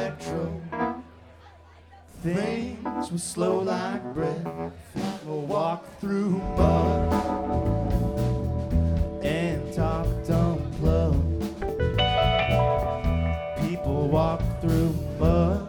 metro. Things were slow like bread. People walked through mud and talked unplugged. People walked through mud